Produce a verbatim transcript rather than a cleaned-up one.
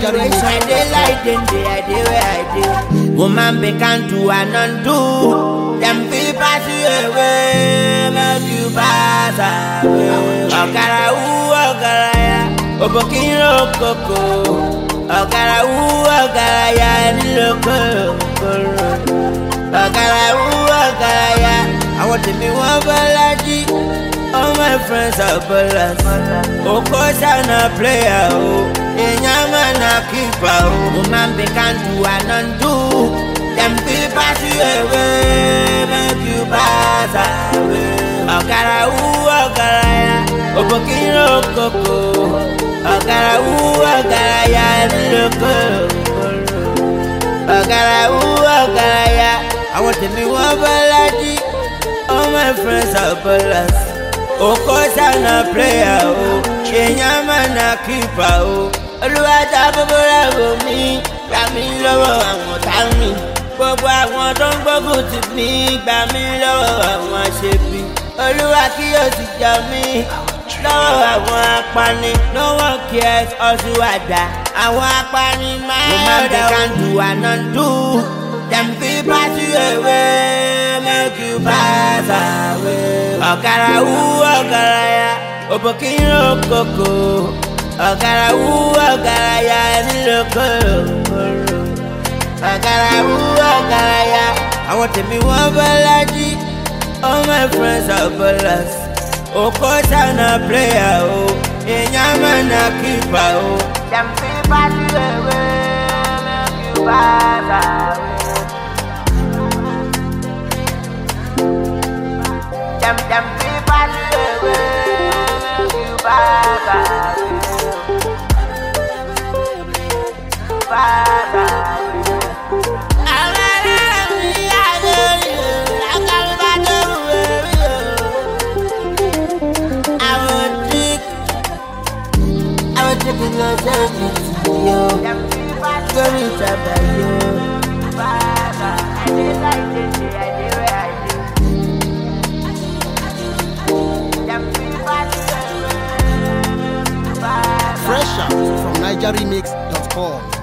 situation I dey like them day I dey where I dey. Woman be can do and undo. Them feel pass you away, make you pass away. Okara ooh, okara ya, obokiro koko. Okara ooh, okara ya, ni loko. Okara ooh, okara ya, I want to be one balaji. All my friends are ballers. Of course I'm a player. Oh, man a keeper. Oh, woman be can do and undo. Them people pass you away, make you pass away. Okara ooh, okara ya, obokiro koko. Okara ooh, okara ya, loko. Okara ooh, okara ya, I want to be one balaji. All my friends are ballers. Of course I'm a player, oh. Kenya man a keeper, oh. Olúwa ta gbogbo rẹ̀ mi, gbà mí lọ́wọ́ àwọn ọ̀tá mi. Gbogbo àwọn tó ń gbógun tì mí, gbà mí lọ́wọ́ àwọn aṣebi. Olúwa kí o sì jà mí lọ́wọ́ àwọn apani. No one cares ọ̀sùn àdá. Àwọn apani máa ń rẹ̀ wọ́n. Woman can do and undo. Them feel pass you away, make you pass away. Okara ooh, okara ya, obokiro koko. Okara ooh, okara ya, ni loko. Okara ooh, okara ya, I want to be one balaji. All my friends are ballers. Of course I'm a player, oh. Man a keeper, oh. Them feel pass you away, make you pass away. Them, them people live you pass away. Pass away. I love you, I love you. I come back to you. I will take, I will take it yourself, yo. Go reach out by you. Pass away. I did like this, I did where I did. Fresh out from Niger Remix dot com.